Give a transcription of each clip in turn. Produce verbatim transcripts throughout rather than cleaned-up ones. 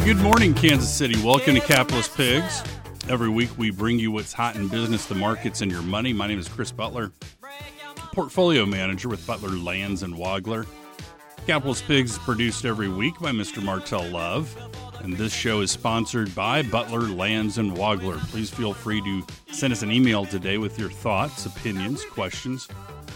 Good morning, Kansas City. Welcome to Capitalist Pigs. Every week we bring you what's hot in business, the markets, and your money. My name is Chris Butler, portfolio manager with Butler Lands and Wagler. Capitalist Pigs is produced every week by Mister Martell Love, and this show is sponsored by Butler Lands and Wagler. Please feel free to send us an email today with your thoughts, opinions, questions.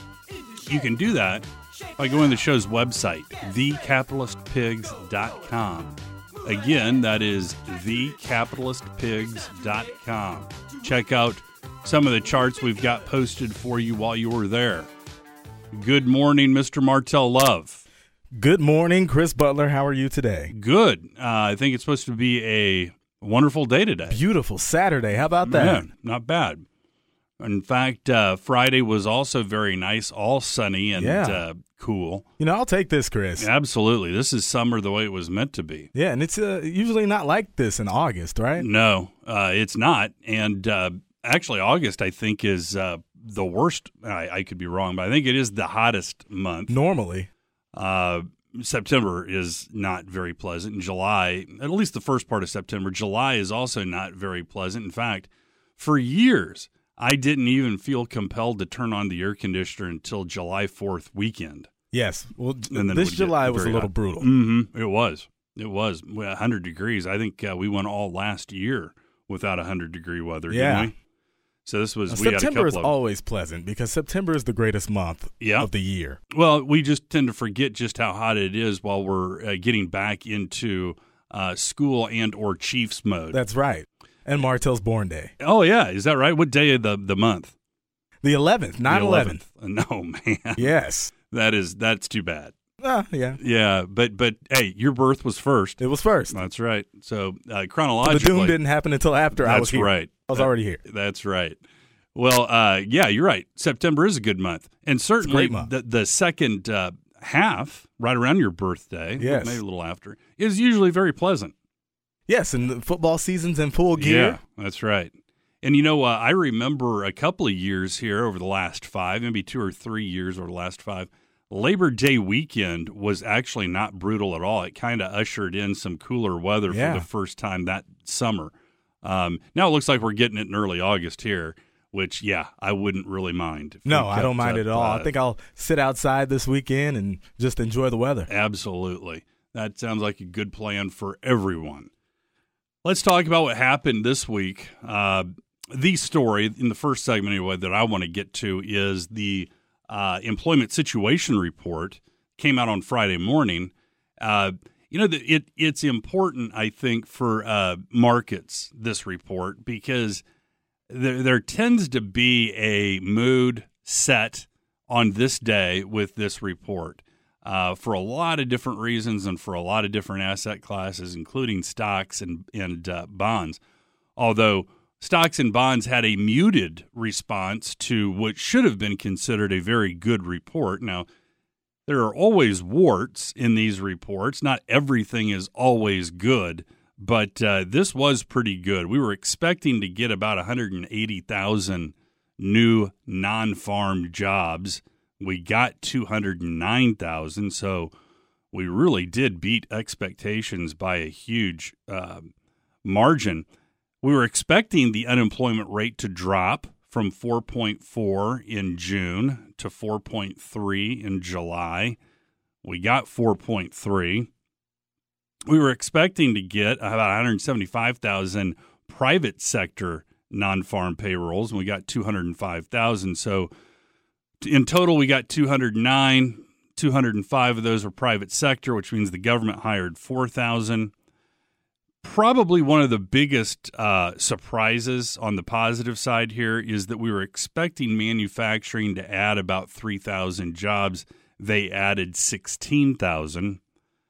You can do that by going to the show's website, the capitalist pigs dot com. Again, that is the capitalist pigs dot com. Check out some of the charts we've got posted for you while you were there. Good morning, Mister Martell Love. Good morning, Chris Butler. How are you today? Good. Uh, I think it's supposed to be a wonderful day today. Beautiful Saturday. How about that? Yeah, not bad. In fact, uh, Friday was also very nice, all sunny and Yeah. uh, cool. You know, I'll take this, Chris. Absolutely. This is summer the way it was meant to be. Yeah, and it's uh, usually not like this in August, right? No, uh, it's not. And uh, actually, August, I think, is uh, the worst. I, I could be wrong, but I think it is the hottest month. Normally. Uh, September is not very pleasant. In July, at least the first part of September, July is also not very pleasant. In fact, for years, I didn't even feel compelled to turn on the air conditioner until July fourth weekend. Yes. Well, And then this it would get July was a very little hot. brutal. Mm-hmm. It was. It was. one hundred degrees. I think uh, we went all last year without one hundred degree weather, Yeah. didn't we? So this was, Now, we had a September couple is of, always pleasant because September is the greatest month Yeah. of the year. Well, we just tend to forget just how hot it is while we're uh, getting back into uh, school and or Chiefs mode. That's right. And Martell's born day. Oh, yeah. Is that right? What day of the, the month? The eleventh, nine eleven. No, man. Yes. That is, that's too bad. Ah, yeah. Yeah, but, but hey, your birth was first. It was first. That's right. So uh, The chronologically. doom didn't happen until after I was That's here. right. I was That- already here. That's right. Well, uh, yeah, you're right. September is a good month. And certainly great month. the, the second uh, half, right around your birthday, Yes. maybe a little after, is usually very pleasant. Yes, and the football season's in full gear. Yeah, that's right. And, you know, uh, I remember a couple of years here over the last five, maybe two or three years over the last five, Labor Day weekend was actually not brutal at all. It kind of ushered in some cooler weather Yeah. for the first time that summer. Um, now it looks like we're getting it in early August here, which, yeah, I wouldn't really mind. if No, we I don't kept mind up, it at all. uh, I think I'll sit outside this weekend and just enjoy the weather. Absolutely. That sounds like a good plan for everyone. Let's talk about what happened this week. Uh, the story in the first segment, anyway, that I want to get to is the uh, employment situation report came out on Friday morning. Uh, you know, the, it it's important, I think, for uh, markets, this report, because there, there tends to be a mood set on this day with this report. Uh, for a lot of different reasons and for a lot of different asset classes, including stocks and, and uh, bonds. Although stocks and bonds had a muted response to what should have been considered a very good report. Now, there are always warts in these reports. Not everything is always good, but uh, this was pretty good. We were expecting to get about one hundred eighty thousand new non-farm jobs. We got two hundred nine thousand, so we really did beat expectations by a huge uh, margin. We were expecting the unemployment rate to drop from four point four in June to four point three in July. We got four point three. We were expecting to get about one hundred seventy-five thousand private sector non-farm payrolls, and we got two hundred five thousand. So in total, we got two hundred nine. two hundred five of those were private sector, which means the government hired four thousand. Probably one of the biggest uh, surprises on the positive side here is that we were expecting manufacturing to add about three thousand jobs. They added sixteen thousand.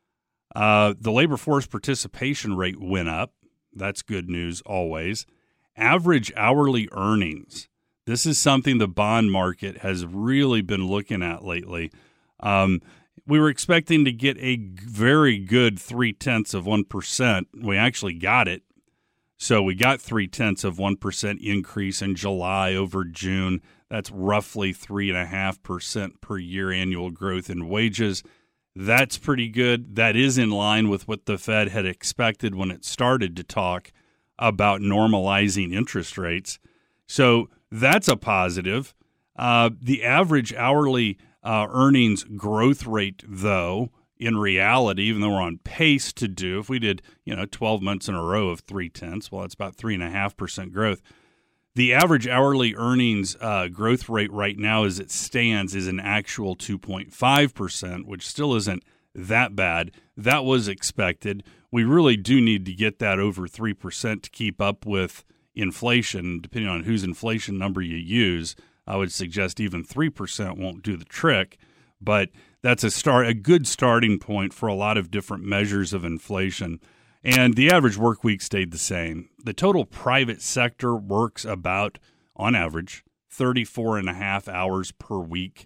Uh, the labor force participation rate went up. That's good news always. Average hourly earnings. This is something the bond market has really been looking at lately. Um, we were expecting to get a very good three-tenths of one percent. We actually got it. So we got three-tenths of one percent increase in July over June. That's roughly three point five percent per year annual growth in wages. That's pretty good. That is in line with what the Fed had expected when it started to talk about normalizing interest rates. So that's a positive. Uh, the average hourly uh, earnings growth rate, though, in reality, even though we're on pace to do, if we did, you know, twelve months in a row of three tenths, well, that's about three and a half percent growth. The average hourly earnings uh, growth rate right now, as it stands, is an actual two point five percent, which still isn't that bad. That was expected. We really do need to get that over three percent to keep up with inflation. Depending on whose inflation number you use, I would suggest even three percent won't do the trick. But that's a start, a good starting point for a lot of different measures of inflation. And the average work week stayed the same. The total private sector works about, on average, thirty-four and a half hours per week.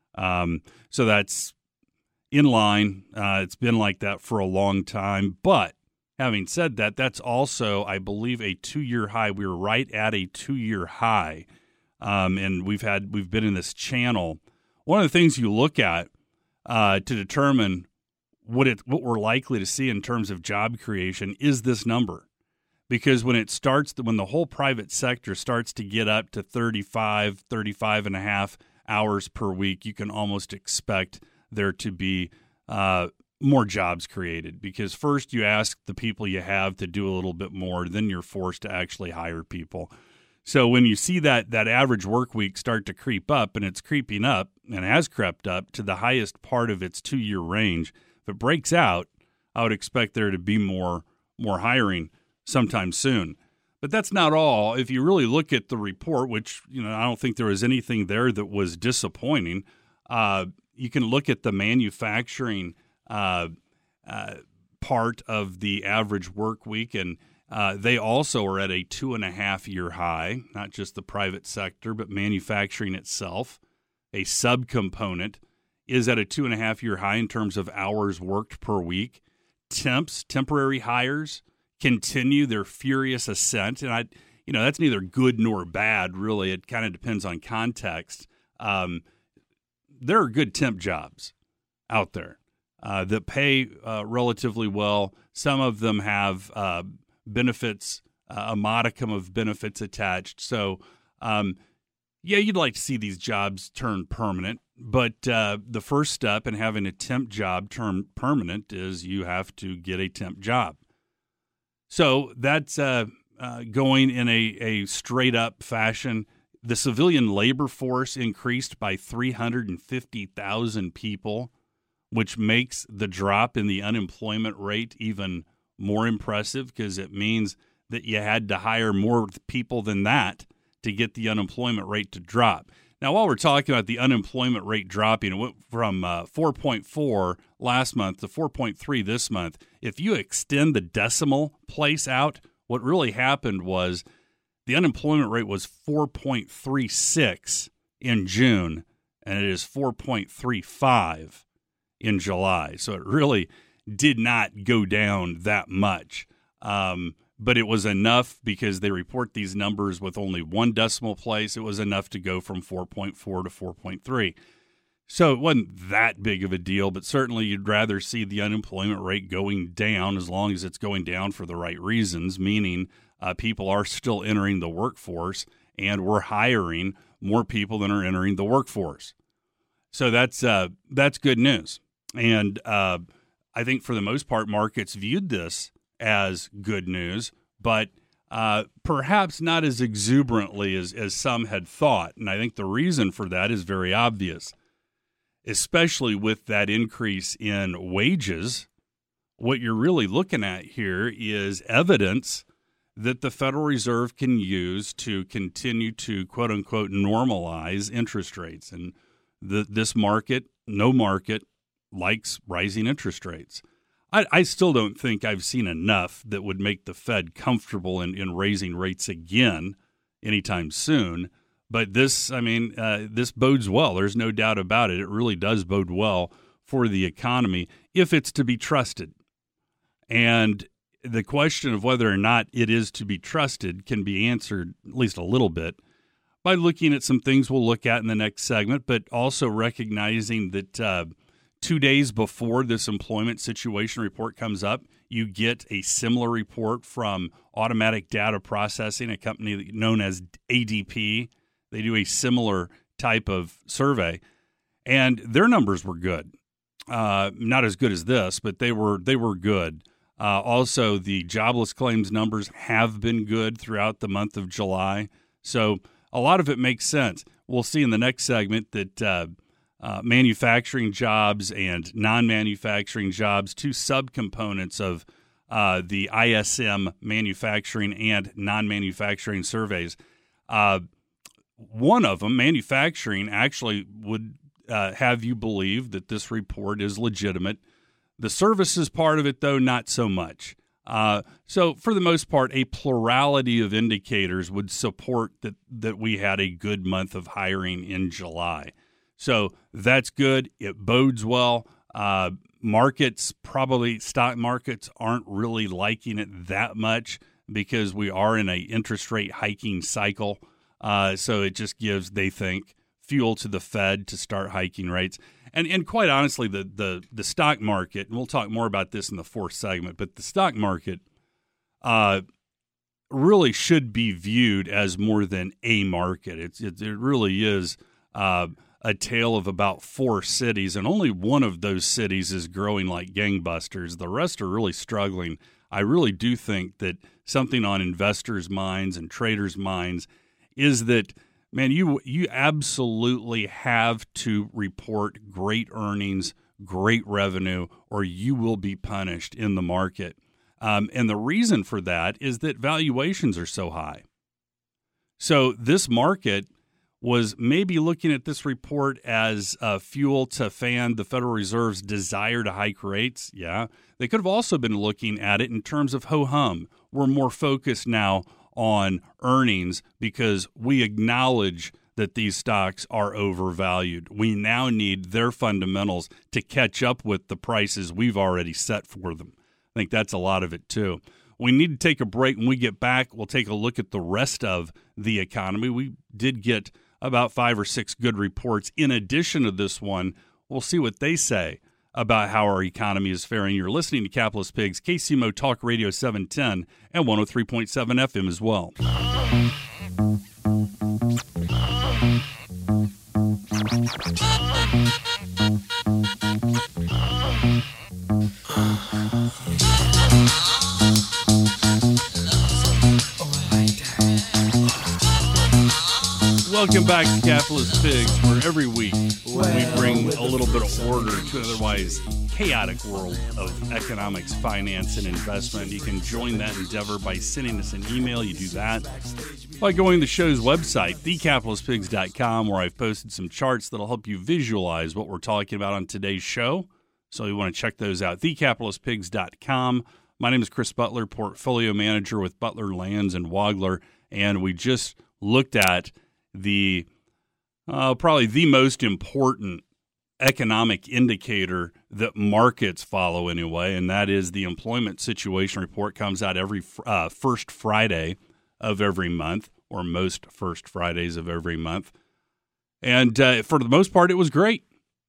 Um, so that's in line. Uh, it's been like that for a long time. But having said that, that's also, I believe, a two-year high. We were right at a two-year high, um, and we've had we've been in this channel. One of the things you look at uh, to determine what it what we're likely to see in terms of job creation is this number, because when it starts, when the whole private sector starts to get up to thirty-five, thirty-five and a half hours per week, you can almost expect there to be uh, more jobs created, because first you ask the people you have to do a little bit more, then you're forced to actually hire people. So when you see that that average work week start to creep up, and it's creeping up and has crept up to the highest part of its two-year range, if it breaks out, I would expect there to be more more hiring sometime soon. But that's not all. If you really look at the report, which, you know, I don't think there was anything there that was disappointing, uh, you can look at the manufacturing uh, uh, part of the average work week, and uh, they also are at a two and a half year high, not just the private sector, but manufacturing itself, a subcomponent, is at a two and a half year high in terms of hours worked per week. Temps, temporary hires, continue their furious ascent. And I, you know, that's neither good nor bad, really. It kind of depends on context. Um, there are good temp jobs out there uh, that pay uh, relatively well. Some of them have uh, benefits, uh, a modicum of benefits attached. So, um, yeah, you'd like to see these jobs turn permanent. But uh, the first step in having a temp job turn permanent is you have to get a temp job. So that's uh, uh, going in a, a straight-up fashion. The civilian labor force increased by three hundred fifty thousand people, which makes the drop in the unemployment rate even more impressive, because it means that you had to hire more people than that to get the unemployment rate to drop. Now, while we're talking about the unemployment rate dropping, it went from uh, four point four last month to four point three this month. If you extend the decimal place out, what really happened was the unemployment rate was four point three six in June, and it is four point three five in July. So it really did not go down that much. Um But it was enough, because they report these numbers with only one decimal place. It was enough to go from four point four to four point three. So it wasn't that big of a deal, but certainly you'd rather see the unemployment rate going down, as long as it's going down for the right reasons, meaning uh, people are still entering the workforce, and we're hiring more people than are entering the workforce. So that's uh, that's good news. And uh, I think for the most part, markets viewed this as good news, but uh, perhaps not as exuberantly as, as some had thought. And I think the reason for that is very obvious, especially with that increase in wages. What you're really looking at here is evidence that the Federal Reserve can use to continue to, quote unquote, normalize interest rates. And the, this market, no market, likes rising interest rates. I, I still don't think I've seen enough that would make the Fed comfortable in, in raising rates again anytime soon. But this, I mean, uh, this bodes well. There's no doubt about it. It really does bode well for the economy if it's to be trusted. And the question of whether or not it is to be trusted can be answered at least a little bit by looking at some things we'll look at in the next segment, but also recognizing that uh, two days before this employment situation report comes up, you get a similar report from Automatic Data Processing, a company known as A D P. They do a similar type of survey, and their numbers were good. Uh, not as good as this, but they were they were good. Uh, also, the jobless claims numbers have been good throughout the month of July. So a lot of it makes sense. We'll see in the next segment that uh, uh, manufacturing jobs and non-manufacturing jobs, two subcomponents of uh, the I S M manufacturing and non-manufacturing surveys. Uh, one of them, manufacturing, actually would uh, have you believe that this report is legitimate. The services part of it, though, not so much. Uh, so for the most part, a plurality of indicators would support that, that we had a good month of hiring in July. So that's good. It bodes well. Uh, markets, probably stock markets, aren't really liking it that much because we are in an interest rate hiking cycle. Uh, so it just gives, they think, fuel to the Fed to start hiking rates. And and quite honestly, the, the the stock market, and we'll talk more about this in the fourth segment, but the stock market uh, really should be viewed as more than a market. It's, it, it really is uh, a tale of about four cities, and only one of those cities is growing like gangbusters. The rest are really struggling. I really do think that something on investors' minds and traders' minds is that, man, you you absolutely have to report great earnings, great revenue, or you will be punished in the market. Um, and the reason for that is that valuations are so high. So this market was maybe looking at this report as uh, fuel to fan the Federal Reserve's desire to hike rates. Yeah. They could have also been looking at it in terms of ho-hum. We're more focused now on earnings because we acknowledge that these stocks are overvalued. We now need their fundamentals to catch up with the prices we've already set for them. I think that's a lot of it too. We need to take a break. When we get back, we'll take a look at the rest of the economy. We did get about five or six good reports. In addition to this one, we'll see what they say about how our economy is faring. You're listening to Capitalist Pigs, K C M O Talk Radio seven ten and one oh three point seven F M as well. Welcome back to Capitalist Pigs, where every week we bring a little bit of order to an otherwise chaotic world of economics, finance, and investment. You can join that endeavor by sending us an email. You do that by going to the show's website, the capitalist pigs dot com, where I've posted some charts that'll help you visualize what we're talking about on today's show. So you want to check those out, the capitalist pigs dot com. My name is Chris Butler, Portfolio Manager with Butler Lands and Wagler, and we just looked at the uh, probably the most important economic indicator that markets follow anyway, and that is the employment situation report. Comes out every uh, first Friday of every month, or most first Fridays of every month. And uh, for the most part, it was great.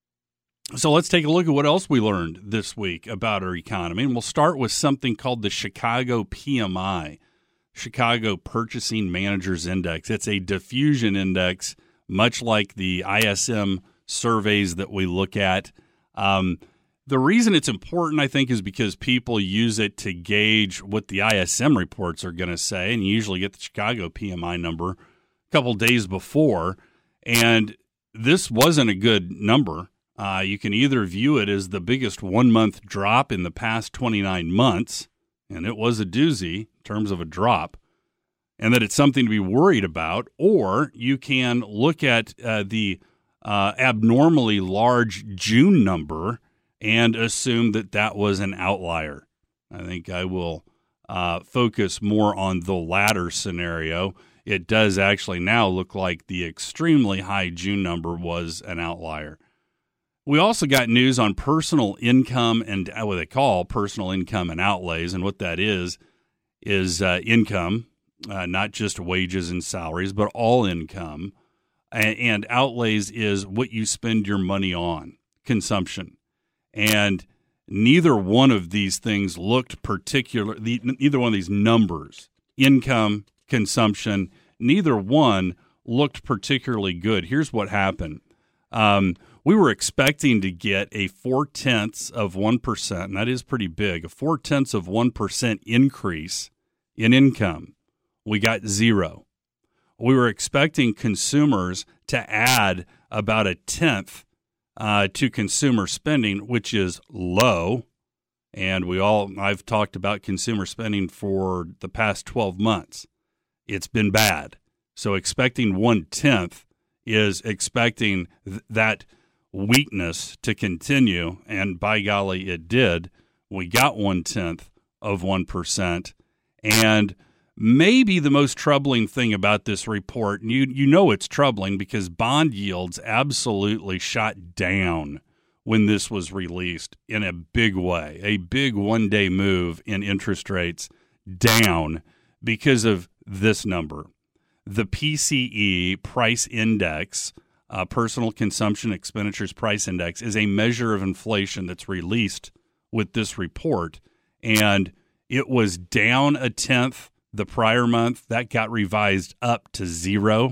So let's take a look at what else we learned this week about our economy. And we'll start with something called the Chicago P M I, Chicago Purchasing Managers Index. It's a diffusion index, much like the I S M surveys that we look at. Um, the reason it's important, I think, is because people use it to gauge what the I S M reports are going to say, and you usually get the Chicago P M I number a couple days before, and this wasn't a good number. Uh, you can either view it as the biggest one-month drop in the past twenty-nine months, and it was a doozy in terms of a drop, and that it's something to be worried about, or you can look at uh, the uh, abnormally large June number and assume that that was an outlier. I think I will uh, focus more on the latter scenario. It does actually now look like the extremely high June number was an outlier. We also got news on personal income and what they call personal income and outlays. And what that is, is uh, income, uh, not just wages and salaries, but all income. And, and outlays is what you spend your money on, consumption. And neither one of these things looked particular, the, neither one of these numbers, income, consumption, neither one looked particularly good. Here's what happened. Um, we were expecting to get a four-tenths of one percent, and that is pretty big, a four-tenths of one percent increase in income. We got zero. We were expecting consumers to add about a tenth uh, to consumer spending, which is low. And we all, I've talked about consumer spending for the past twelve months. It's been bad. So expecting one-tenth is expecting th- that weakness to continue, and by golly, it did. We got one-tenth of one percent, and maybe the most troubling thing about this report, and you, you know it's troubling because bond yields absolutely shot down when this was released in a big way, a big one-day move in interest rates down because of this number. The P C E price index, uh, personal consumption expenditures price index, is a measure of inflation that's released with this report, and it was down a tenth the prior month. That got revised up to zero,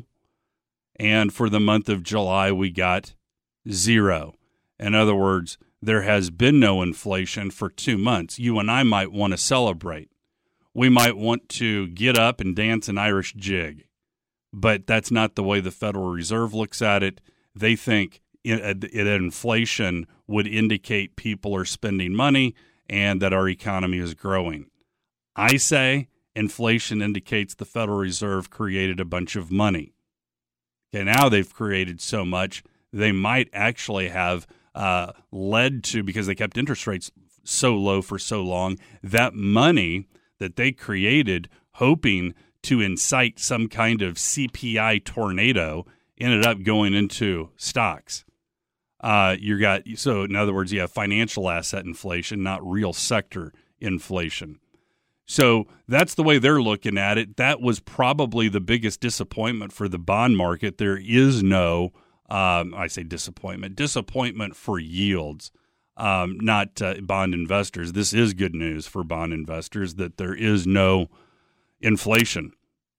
and for the month of July, we got zero. In other words, there has been no inflation for two months. You and I might want to celebrate. We might want to get up and dance an Irish jig. But that's not the way the Federal Reserve looks at it. They think it, it, inflation would indicate people are spending money and that our economy is growing. I say inflation indicates the Federal Reserve created a bunch of money. Okay, now they've created so much, they might actually have uh, led to, because they kept interest rates so low for so long, that money that they created hoping to incite some kind of C P I tornado ended up going into stocks. Uh, you got so in other words, you have financial asset inflation, not real sector inflation. So that's the way they're looking at it. That was probably the biggest disappointment for the bond market. There is no, um, I say disappointment, disappointment for yields, um, not uh, bond investors. This is good news for bond investors that there is no inflation.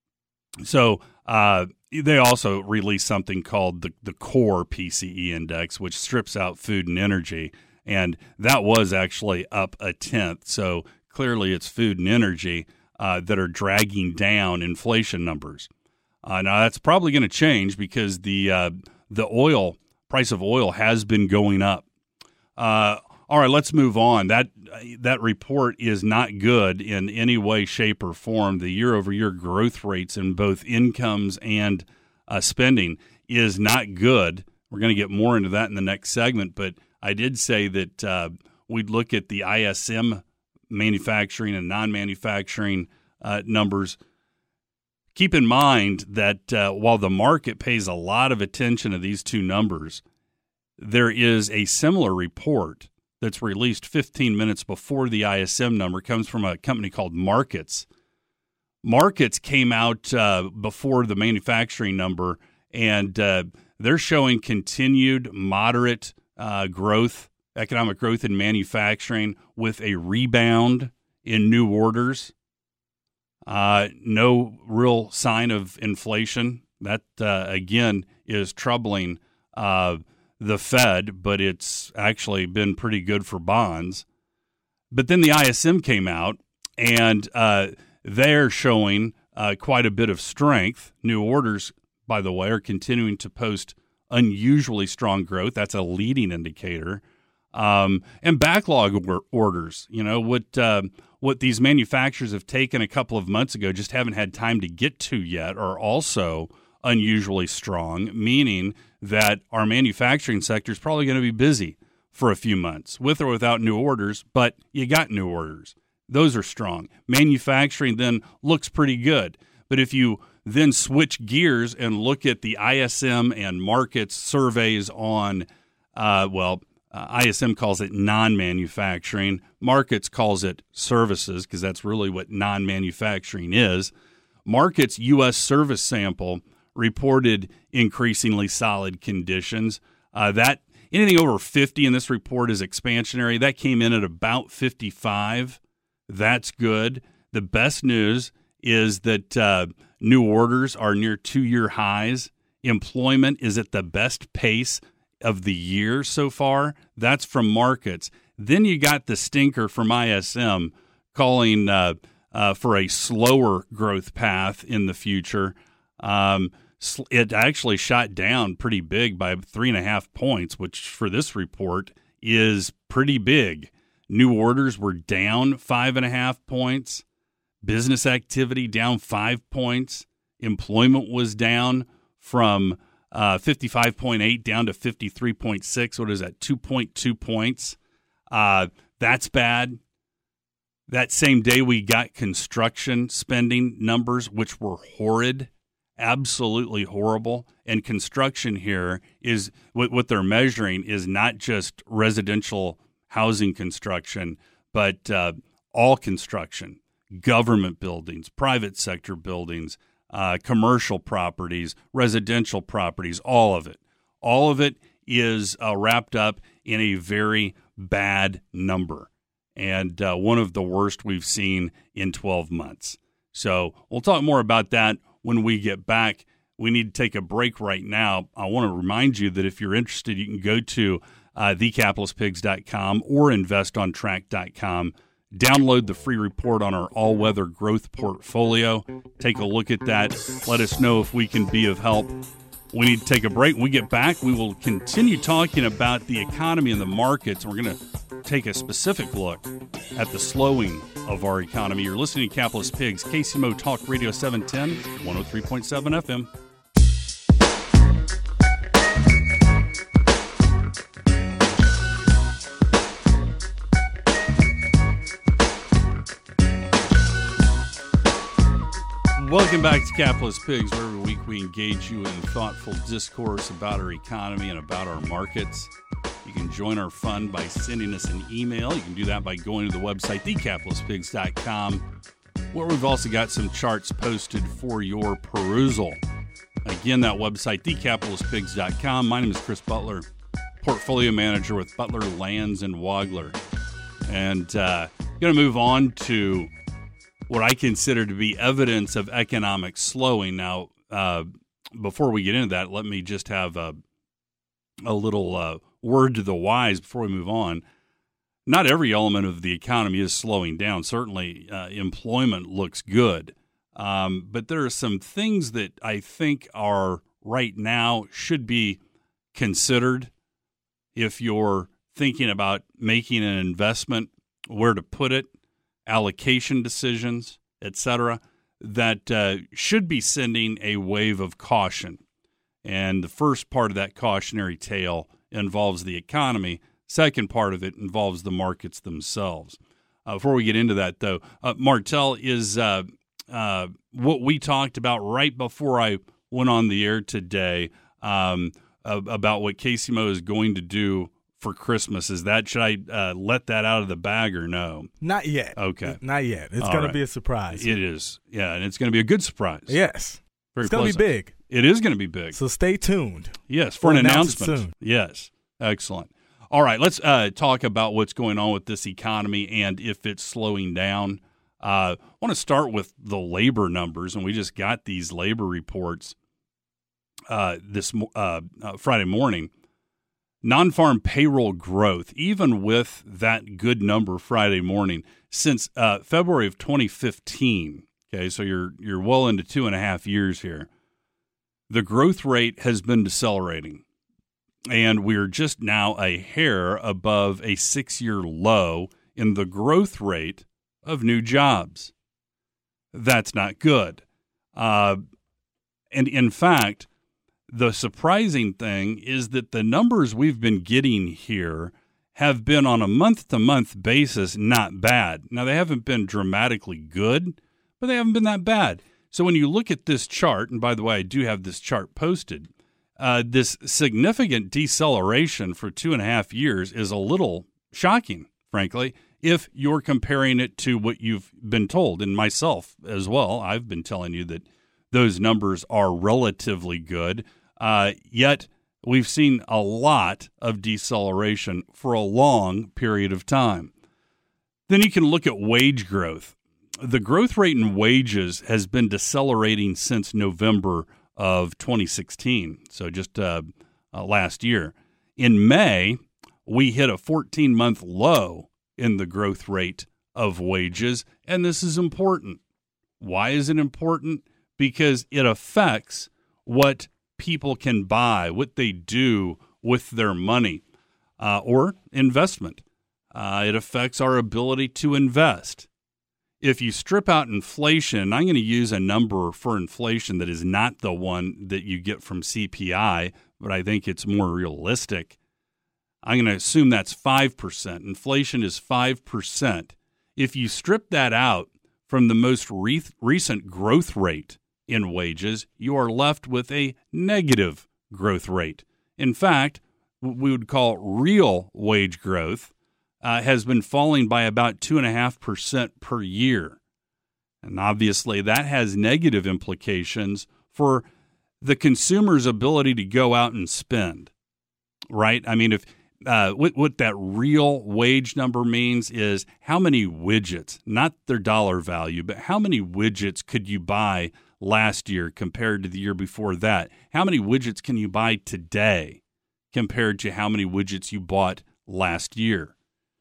So uh, they also released something called the, the core P C E index, which strips out food and energy, and that was actually up a tenth. So clearly it's food and energy uh, that are dragging down inflation numbers. Uh, now that's probably going to change because the uh, the oil price of oil has been going up. Uh, all right, let's move on. That that report is not good in any way, shape, or form. The year-over-year growth rates in both incomes and uh, spending is not good. We're going to get more into that in the next segment, but I did say that uh, we'd look at the I S M manufacturing and non-manufacturing uh, numbers. Keep in mind that uh, while the market pays a lot of attention to these two numbers, there is a similar report that's released fifteen minutes before the I S M number. Comes from a company called Markets. Markets came out uh, before the manufacturing number, and uh, they're showing continued moderate uh, growth, economic growth in manufacturing with a rebound in new orders. Uh, no real sign of inflation. That, uh, again, is troubling uh the Fed, but it's actually been pretty good for bonds. But then the I S M came out, and uh, they're showing uh, quite a bit of strength. New orders, by the way, are continuing to post unusually strong growth. That's a leading indicator. Um, and backlog or- orders, you know, what uh, what these manufacturers have taken a couple of months ago, just haven't had time to get to yet, are also unusually strong, meaning that our manufacturing sector is probably going to be busy for a few months, with or without new orders, but you got new orders. Those are strong. Manufacturing then looks pretty good. But if you then switch gears and look at the I S M and Markets surveys on, uh, well, uh, I S M calls it non-manufacturing. Markets calls it services, because that's really what non-manufacturing is. Markets' U S service sample reported increasingly solid conditions. Uh, that anything over fifty in this report is expansionary. That came in at about fifty-five. That's good. The best news is that uh, new orders are near two-year highs. Employment is at the best pace of the year so far. That's from markets. Then you got the stinker from I S M calling uh, uh, for a slower growth path in the future. Um, it actually shot down pretty big by three and a half points, which for this report is pretty big. New orders were down five and a half points. Business activity down five points. Employment was down from uh, fifty-five point eight down to fifty-three point six. What is that? two point two points. Uh, that's bad. That same day we got construction spending numbers, which were horrid, absolutely horrible. And construction here is what, what they're measuring is not just residential housing construction, but uh, all construction, government buildings, private sector buildings, uh, commercial properties, residential properties, all of it. All of it is uh, wrapped up in a very bad number, and uh, one of the worst we've seen in twelve months. So we'll talk more about that when we get back. We need to take a break right now. I want to remind you that if you're interested, you can go to uh, the capitalist pigs dot com or invest on track dot com. Download the free report on our all-weather growth portfolio. Take a look at that. Let us know if we can be of help. We need to take a break. When we get back, we will continue talking about the economy and the markets. We're going to take a specific look at the slowing of our economy. You're listening to Capitalist Pigs, K C M O Talk Radio seven ten, one oh three point seven F M. Welcome back to Capitalist Pigs, where every week we engage you in thoughtful discourse about our economy and about our markets. You can join our fun by sending us an email. You can do that by going to the website, the capitalist pigs dot com, where we've also got some charts posted for your perusal. Again, that website, the capitalist pigs dot com. My name is Chris Butler, portfolio manager with Butler Lands and Wagler. And uh, going to move on to what I consider to be evidence of economic slowing. Now, uh, before we get into that, let me just have a, a little uh, word to the wise before we move on. Not every element of the economy is slowing down. Certainly, uh, employment looks good. Um, but there are some things that I think are right now should be considered if you're thinking about making an investment, where to put it, allocation decisions, et cetera, that uh, should be sending a wave of caution. And the first part of that cautionary tale involves the economy. Second part of it involves the markets themselves. Uh, before we get into that, though, uh, Martell, is uh, uh, what we talked about right before I went on the air today um, about what K C M O is going to do for Christmas. Is that, should I uh, let that out of the bag or no? Not yet. Okay. Not yet. It's going right. to be a surprise. It is. Yeah, and it's going to be a good surprise. Yes. Very it's going to be big. It is going to be big. So stay tuned. Yes, for we'll an announce announcement. It soon. Yes. Excellent. All right, let's uh, talk about what's going on with this economy and if it's slowing down. Uh, I want to start with the labor numbers, and we just got these labor reports uh, this uh, uh, Friday morning. Non-farm payroll growth, even with that good number Friday morning, since uh, February of twenty fifteen, okay, so you're you're well into two and a half years here, the growth rate has been decelerating. And we're just now a hair above a six-year low in the growth rate of new jobs. That's not good. Uh, and in fact, the surprising thing is that the numbers we've been getting here have been on a month-to-month basis not bad. Now, they haven't been dramatically good, but they haven't been that bad. So when you look at this chart, and by the way, I do have this chart posted, uh, this significant deceleration for two and a half years is a little shocking, frankly, if you're comparing it to what you've been told. And myself as well, I've been telling you that those numbers are relatively good. Uh, yet We've seen a lot of deceleration for a long period of time. Then you can look at wage growth. The growth rate in wages has been decelerating since November of twenty sixteen, so just uh, uh, last year. In May, we hit a fourteen-month low in the growth rate of wages, and this is important. Why is it important? Because it affects what people can buy, what they do with their money uh, or investment. Uh, it affects our ability to invest. If you strip out inflation, I'm going to use a number for inflation that is not the one that you get from C P I, but I think it's more realistic. I'm going to assume that's five percent. Inflation is five percent. If you strip that out from the most re- recent growth rate in wages, you are left with a negative growth rate. In fact, what we would call real wage growth uh, has been falling by about two point five percent per year. And obviously that has negative implications for the consumer's ability to go out and spend, right? I mean, if uh, what, what that real wage number means is how many widgets, not their dollar value, but how many widgets could you buy last year compared to the year before that? How many widgets can you buy today compared to how many widgets you bought last year?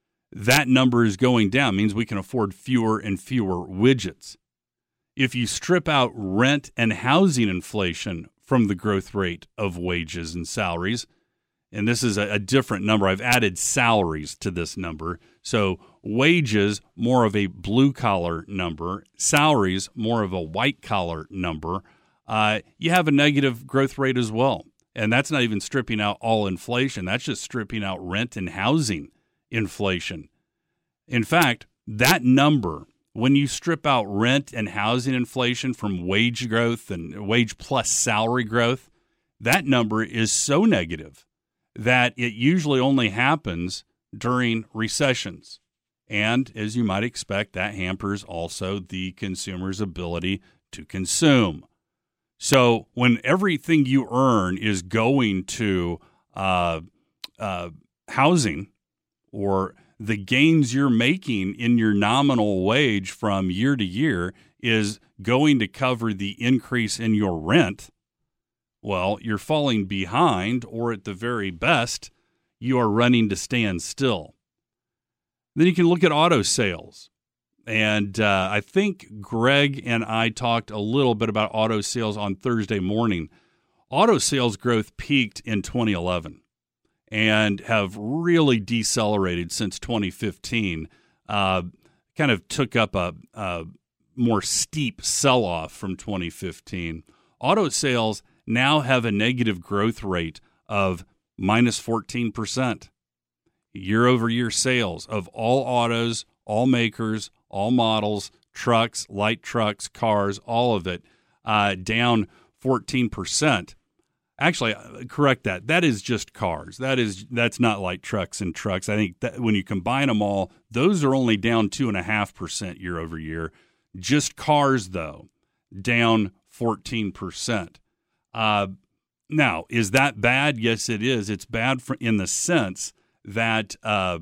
That number is going down, means we can afford fewer and fewer widgets. If you strip out rent and housing inflation from the growth rate of wages and salaries, and this is a, a different number. I've added salaries to this number. So wages, more of a blue-collar number. Salaries, more of a white-collar number. Uh, you have a negative growth rate as well. And that's not even stripping out all inflation. That's just stripping out rent and housing inflation. In fact, that number, when you strip out rent and housing inflation from wage growth and wage plus salary growth, that number is so negative that it usually only happens during recessions. And as you might expect, that hampers also the consumer's ability to consume. So when everything you earn is going to uh, uh, housing, or the gains you're making in your nominal wage from year to year is going to cover the increase in your rent, well, you're falling behind, or at the very best, you are running to stand still. Then you can look at auto sales. And uh, I think Greg and I talked a little bit about auto sales on Thursday morning. Auto sales growth peaked in twenty eleven and have really decelerated since twenty fifteen. Uh, kind of took up a, a more steep sell-off from twenty fifteen. Auto sales now have a negative growth rate of minus fourteen percent. Year-over-year sales of all autos, all makers, all models, trucks, light trucks, cars, all of it, uh, down fourteen percent. Actually, correct that. That is just cars. That is that's not light trucks and trucks. I think that when you combine them all, those are only down two and a half percent year over year. Just cars, though, down fourteen percent. Uh, now, is that bad? Yes, it is. It's bad for, in the sense that uh,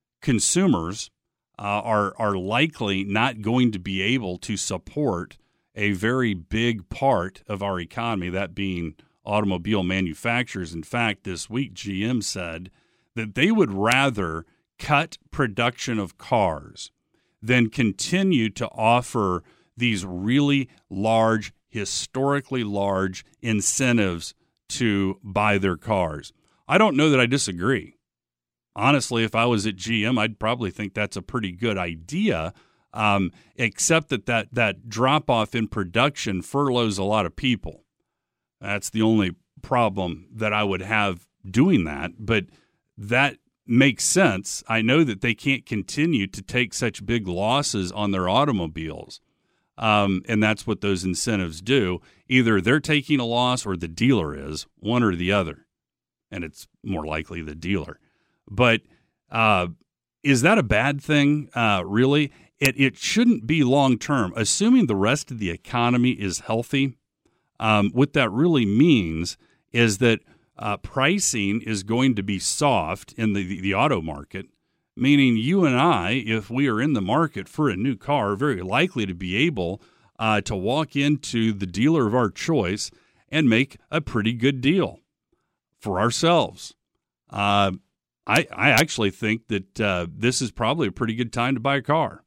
consumers uh, are are likely not going to be able to support a very big part of our economy, that being automobile manufacturers. In fact, this week G M said that they would rather cut production of cars than continue to offer these really large, historically large incentives to buy their cars. I don't know that I disagree. Honestly, if I was at G M, I'd probably think that's a pretty good idea, um, except that, that that drop-off in production furloughs a lot of people. That's the only problem that I would have doing that, but that makes sense. I know that they can't continue to take such big losses on their automobiles, um, and that's what those incentives do. Either they're taking a loss or the dealer is, one or the other, and it's more likely the dealer. But uh, is that a bad thing, uh, really? It, it shouldn't be long-term. Assuming the rest of the economy is healthy, Um, what that really means is that uh, pricing is going to be soft in the, the, the auto market, meaning you and I, if we are in the market for a new car, are very likely to be able uh, to walk into the dealer of our choice and make a pretty good deal for ourselves. Uh, I, I actually think that uh, this is probably a pretty good time to buy a car.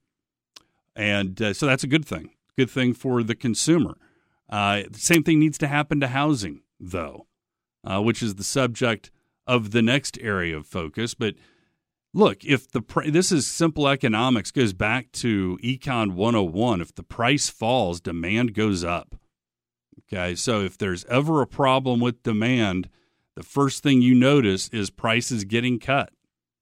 And uh, so that's a good thing. Good thing for the consumer. Uh, the same thing needs to happen to housing, though, uh, which is the subject of the next area of focus. But look, if the pr- this is simple economics, goes back to Econ one oh one. If the price falls, demand goes up. Okay, so if there's ever a problem with demand, the first thing you notice is prices getting cut.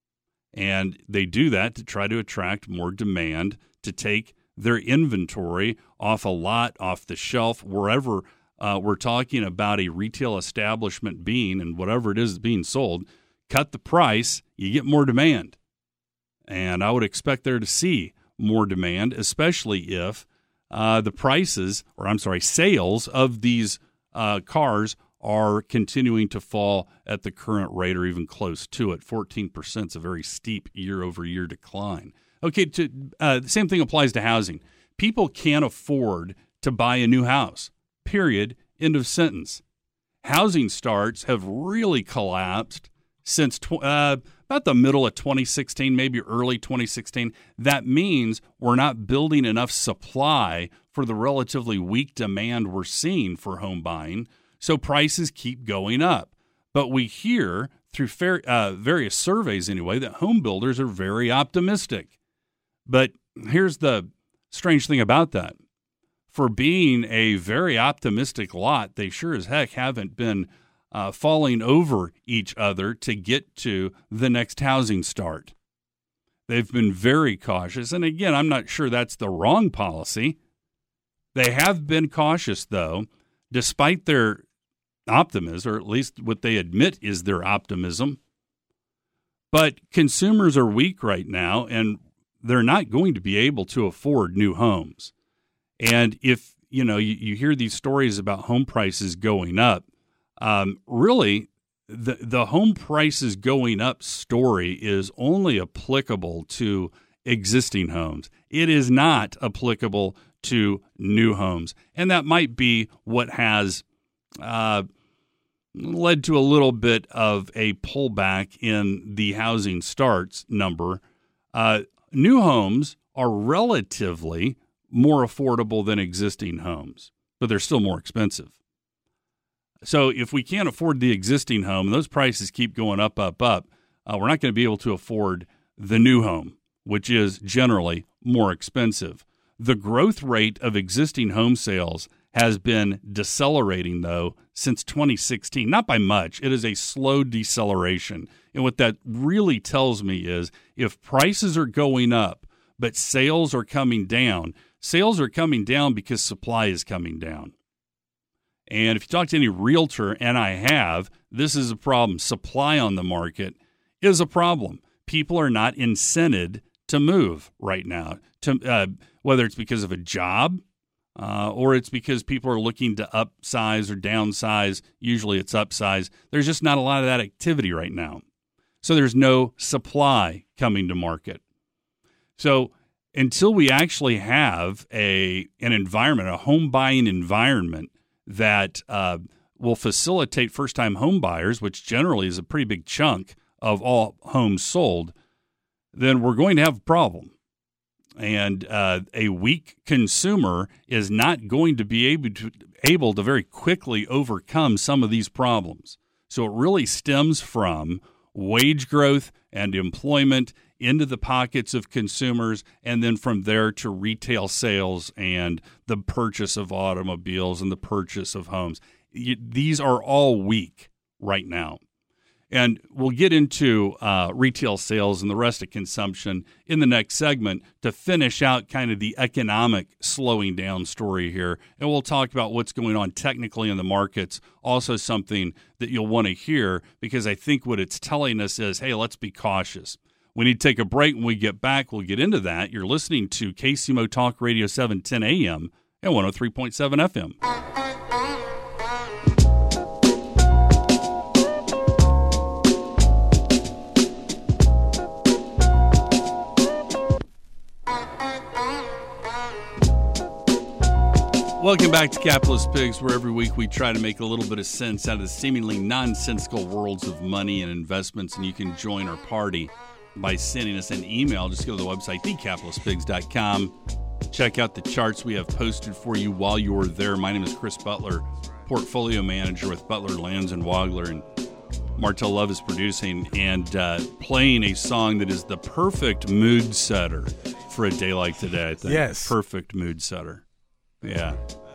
And they do that to try to attract more demand, to take their inventory off a lot, off the shelf, wherever uh, we're talking about a retail establishment being, and whatever it is being sold, cut the price, you get more demand. And I would expect there to see more demand, especially if uh, the prices, or I'm sorry, sales of these uh, cars are continuing to fall at the current rate or even close to it. fourteen percent is a very steep year-over-year decline. Okay, to, uh, the same thing applies to housing. People can't afford to buy a new house, period, end of sentence. Housing starts have really collapsed since tw- uh, about the middle of twenty sixteen, maybe early twenty sixteen. That means we're not building enough supply for the relatively weak demand we're seeing for home buying, so prices keep going up. But we hear through fair, uh, various surveys anyway that home builders are very optimistic. But here's the strange thing about that. For being a very optimistic lot, they sure as heck haven't been uh, falling over each other to get to the next housing start. They've been very cautious. And again, I'm not sure that's the wrong policy. They have been cautious, though, despite their optimism, or at least what they admit is their optimism. But consumers are weak right now, and they're not going to be able to afford new homes. And if, you know, you, you hear these stories about home prices going up, um, really the, the home prices going up story is only applicable to existing homes. It is not applicable to new homes. And that might be what has uh, led to a little bit of a pullback in the housing starts number. Uh, New homes are relatively more affordable than existing homes, but they're still more expensive. So if we can't afford the existing home and those prices keep going up, up, up, uh, we're not going to be able to afford the new home, which is generally more expensive. The growth rate of existing home sales has been decelerating, though, since twenty sixteen. Not by much. It is a slow deceleration. And what that really tells me is if prices are going up, but sales are coming down, sales are coming down because supply is coming down. And if you talk to any realtor, and I have, this is a problem. Supply on the market is a problem. People are not incented to move right now, to uh, whether it's because of a job, Uh, or it's because people are looking to upsize or downsize. Usually it's upsize. There's just not a lot of that activity right now. So there's no supply coming to market. So until we actually have a an environment, a home buying environment that uh, will facilitate first-time home buyers, which generally is a pretty big chunk of all homes sold, then we're going to have a problem. And uh, a weak consumer is not going to be able to, able to very quickly overcome some of these problems. So it really stems from wage growth and employment into the pockets of consumers, and then from there to retail sales and the purchase of automobiles and the purchase of homes. These are all weak right now. And we'll get into uh, retail sales and the rest of consumption in the next segment to finish out kind of the economic slowing down story here. And we'll talk about what's going on technically in the markets, also something that you'll want to hear, because I think what it's telling us is, hey, let's be cautious. We need to take a break. When we get back, we'll get into that. You're listening to K C M O Talk Radio seven ten A M and one oh three point seven F M. Welcome back to Capitalist Pigs, where every week we try to make a little bit of sense out of the seemingly nonsensical worlds of money and investments, and you can join our party by sending us an email. Just go to the website, the capitalist pigs dot com. Check out the charts we have posted for you while you're there. My name is Chris Butler, Portfolio Manager with Butler, Lands and Wagler, and Martell Love is producing and uh, playing a song that is the perfect mood setter for a day like today, I think. Yes. Perfect mood setter. Yeah.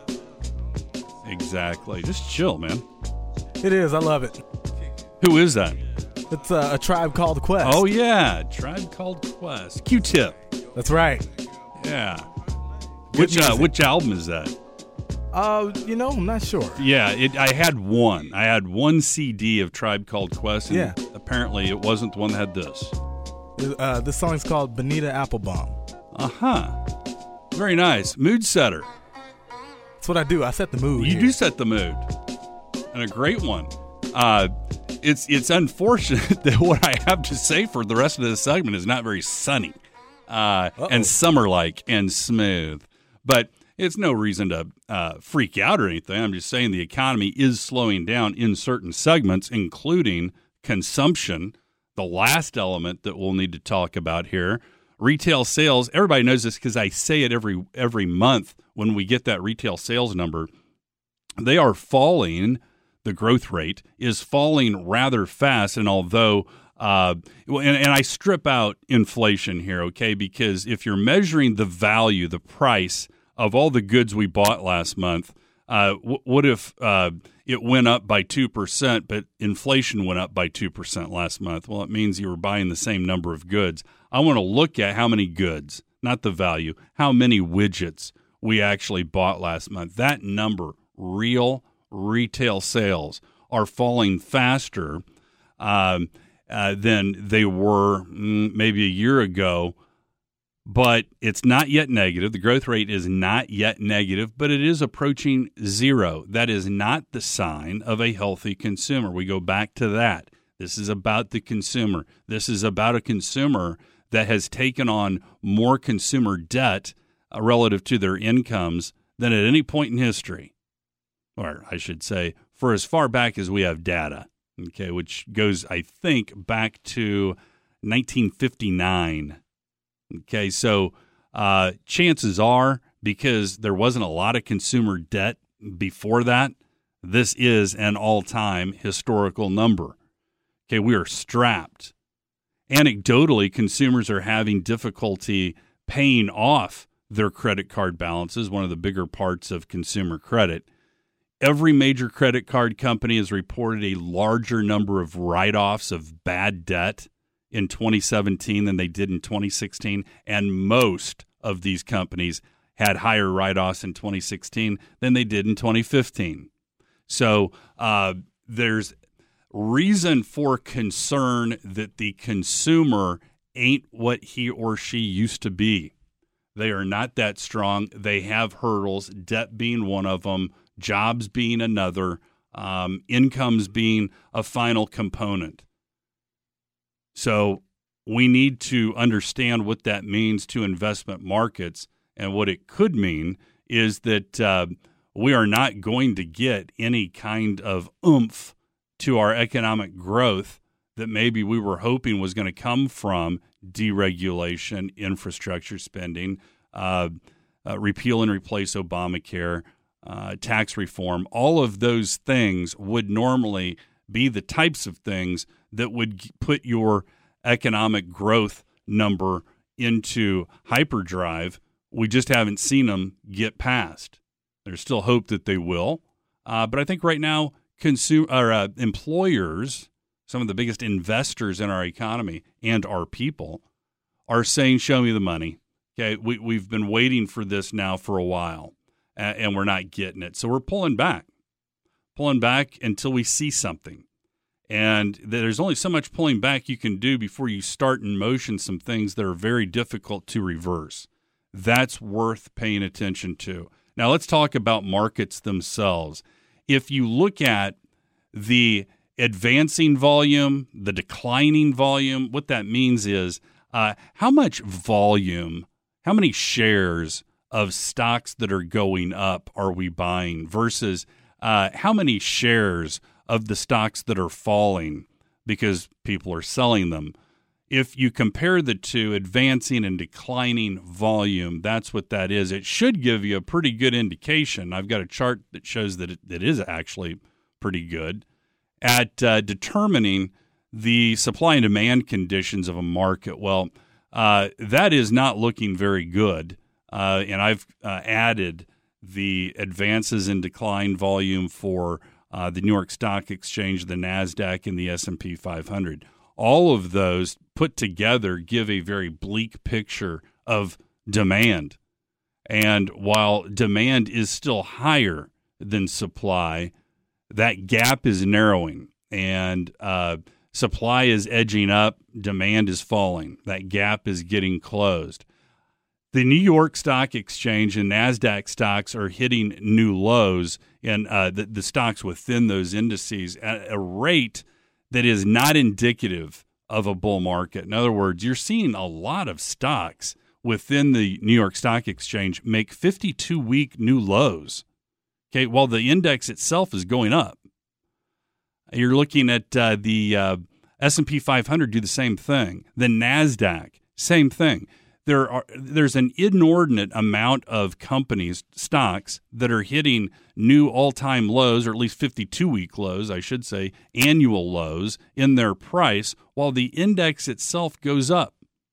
Exactly. Just chill, man. It is. I love it. Who is that? It's uh, a Tribe Called Quest. Oh, yeah. Tribe Called Quest. Q-Tip. That's right. Yeah. Good Which uh, music. which album is that? Uh, you know, I'm not sure. Yeah, it, I had one. I had one C D of Tribe Called Quest, and Yeah. apparently it wasn't the one that had this. Uh, this song's called Bonita Applebaum. Uh-huh. Very nice. Mood setter. That's what I do. I set the mood. You here. do set the mood, and a great one. Uh, it's it's unfortunate that what I have to say for the rest of this segment is not very sunny uh, and summer-like and smooth. But it's no reason to uh, freak out or anything. I'm just saying the economy is slowing down in certain segments, including consumption, the last element that we'll need to talk about here. Retail sales, everybody knows this because I say it every every month when we get that retail sales number. They are falling. The growth rate is falling rather fast. And although, uh, and, and I strip out inflation here, okay, because if you're measuring the value, the price of all the goods we bought last month, uh, w- what if uh, it went up by two percent, but inflation went up by two percent last month? Well, it means you were buying the same number of goods. I want to look at how many goods, not the value, how many widgets we actually bought last month. That number, real retail sales, are falling faster um, uh, than they were mm, maybe a year ago. But it's not yet negative. The growth rate is not yet negative, but it is approaching zero. That is not the sign of a healthy consumer. We go back to that. This is about the consumer. This is about a consumer that has taken on more consumer debt uh, relative to their incomes than at any point in history. Or I should say, for as far back as we have data, okay, which goes, I think, back to nineteen fifty-nine. Okay, so uh, chances are, because there wasn't a lot of consumer debt before that, this is an all-time historical number. Okay, we are strapped. Anecdotally, consumers are having difficulty paying off their credit card balances, one of the bigger parts of consumer credit. Every major credit card company has reported a larger number of write-offs of bad debt in twenty seventeen than they did in twenty sixteen, and most of these companies had higher write-offs in twenty sixteen than they did in twenty fifteen. So uh, there's reason for concern that the consumer ain't what he or she used to be. They are not that strong. They have hurdles, debt being one of them, jobs being another, um, incomes being a final component. So we need to understand what that means to investment markets, and what it could mean is that uh, we are not going to get any kind of oomph to our economic growth that maybe we were hoping was going to come from deregulation, infrastructure spending, uh, uh, repeal and replace Obamacare, uh, tax reform. All of those things would normally be the types of things that would put your economic growth number into hyperdrive. We just haven't seen them get past. There's still hope that they will. Uh, but I think right now, consumer, or, uh, employers, some of the biggest investors in our economy and our people, are saying, show me the money. Okay, we, we've been waiting for this now for a while, and, and we're not getting it. So we're pulling back, pulling back until we see something. And there's only so much pulling back you can do before you start in motion some things that are very difficult to reverse. That's worth paying attention to. Now let's talk about markets themselves. If you look at the advancing volume, the declining volume, what that means is uh, how much volume, how many shares of stocks that are going up are we buying versus uh, how many shares of the stocks that are falling because people are selling them. If you compare the two, advancing and declining volume, that's what that is. It should give you a pretty good indication. I've got a chart that shows that it, it is actually pretty good at uh, determining the supply and demand conditions of a market. Well, uh, that is not looking very good. Uh, and I've uh, added the advances in decline volume for uh, the New York Stock Exchange, the NASDAQ, and the S and P five hundred. All of those put together give a very bleak picture of demand. And while demand is still higher than supply, that gap is narrowing. And uh, supply is edging up, demand is falling. That gap is getting closed. The New York Stock Exchange and NASDAQ stocks are hitting new lows, and uh, the, the stocks within those indices at a rate that is not indicative of a bull market. In other words, you're seeing a lot of stocks within the New York Stock Exchange make fifty-two week new lows, okay, while the index itself is going up. You're looking at uh, the uh, S and P five hundred do the same thing. The NASDAQ, same thing. There are there's an inordinate amount of companies, stocks, that are hitting new all-time lows, or at least fifty-two week lows, I should say, annual lows in their price, while the index itself goes up.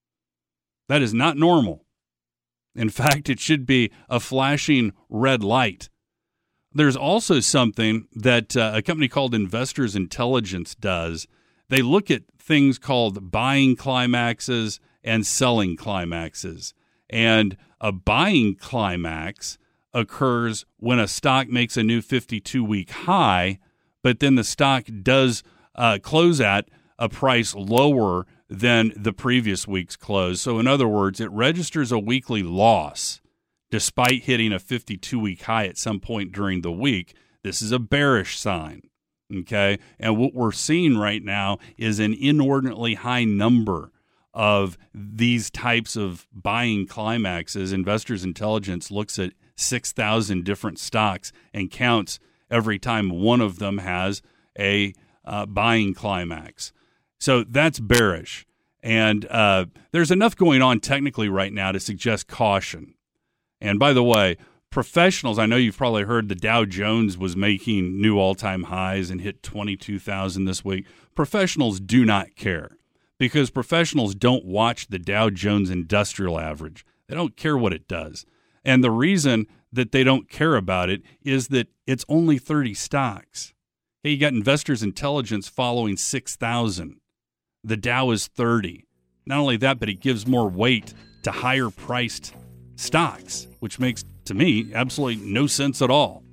That is not normal. In fact, it should be a flashing red light. There's also something that uh, a company called Investors Intelligence does. They look at things called buying climaxes and selling climaxes. And a buying climax occurs when a stock makes a new fifty-two week high, but then the stock does uh, close at a price lower than the previous week's close. So in other words, it registers a weekly loss despite hitting a fifty-two week high at some point during the week. This is a bearish sign, okay? And what we're seeing right now is an inordinately high number of these types of buying climaxes. Investors Intelligence looks at six thousand different stocks and counts every time one of them has a uh, buying climax. So that's bearish. And uh, there's enough going on technically right now to suggest caution. And by the way, professionals, I know you've probably heard the Dow Jones was making new all-time highs and hit twenty-two thousand this week. Professionals do not care, because professionals don't watch the Dow Jones Industrial Average. They don't care what it does. And the reason that they don't care about it is that it's only thirty stocks. Hey, you got Investors Intelligence following six thousand. The Dow is thirty. Not only that, but it gives more weight to higher priced stocks, which makes, to me, absolutely no sense at all.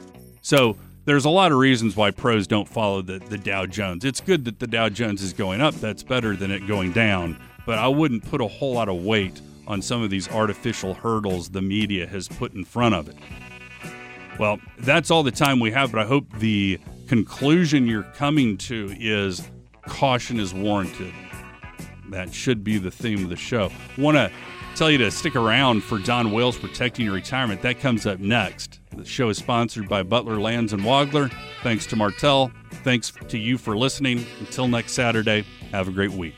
So there's a lot of reasons why pros don't follow the, the Dow Jones. It's good that the Dow Jones is going up. That's better than it going down. But I wouldn't put a whole lot of weight on some of these artificial hurdles the media has put in front of it. Well, that's all the time we have, but I hope the conclusion you're coming to is caution is warranted. That should be the theme of the show. Want to tell you to stick around for Don Wales Protecting Your Retirement. That comes up next. The show is sponsored by Butler Lands and Wagler. Thanks to Martell. Thanks to you for listening. Until next Saturday, have a great week.